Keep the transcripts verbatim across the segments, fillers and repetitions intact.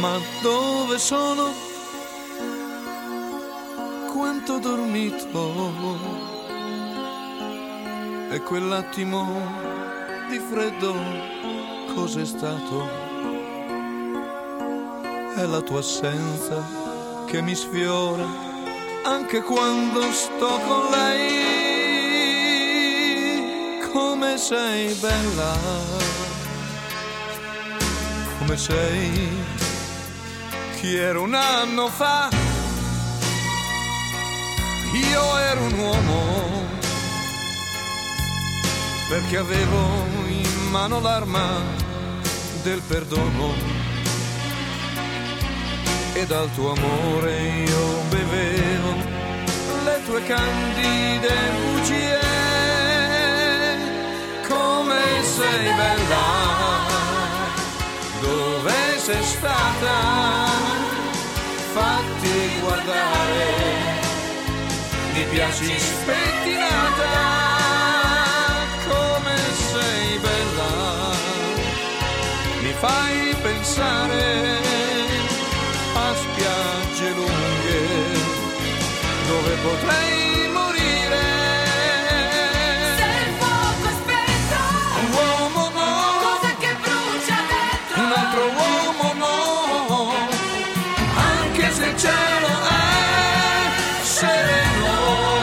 Ma dove sono? Quanto ho dormito? E quell'attimo di freddo cos'è stato? È la tua assenza che mi sfiora anche quando sto con lei. Come sei bella, come sei. Chi ero un anno fa? Io ero un uomo, perché avevo in mano l'arma del perdono. E dal tuo amore io bevevo le tue candide bugie. Come sei bella, dove sei stata? Fatti guardare, mi piaci spettinata. Come sei bella, mi fai pensare a spiagge lunghe dove potrei morire. Se il fuoco è spento, Un uomo no, cos'è che brucia dentro? un altro uomo no, anche se il cielo è sereno.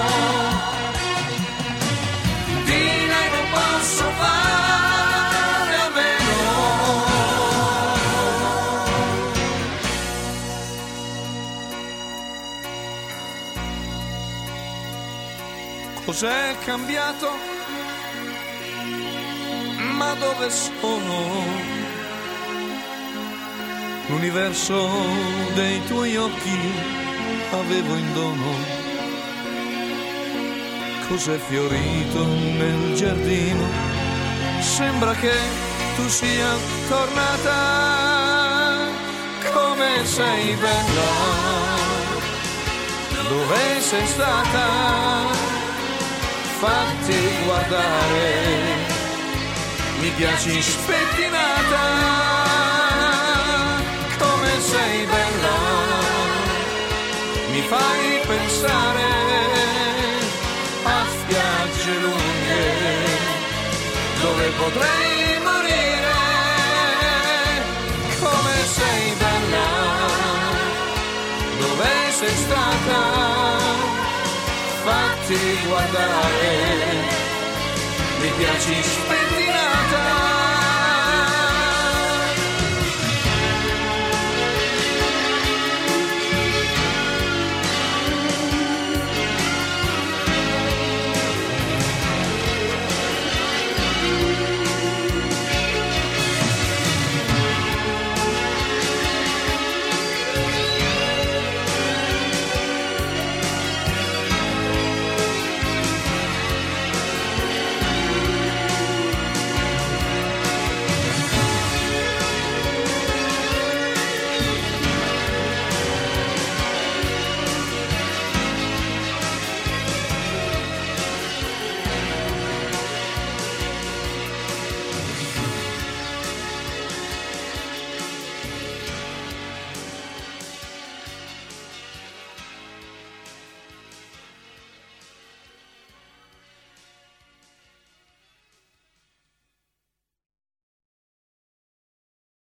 Di lei non posso fare a meno. Cos'è cambiato? Ma dove sono? L'universo dei tuoi occhi avevo in dono. Cos'è fiorito nel giardino? Sembra che tu sia tornata. Come sei bella, dove sei stata? Fatti guardare, mi piaci spettinata. Come sei bella, mi fai pensare a spiagge lunghe dove potrei morire. Come sei bella, dove sei stata? Fatti guardare, mi piaci spettinata.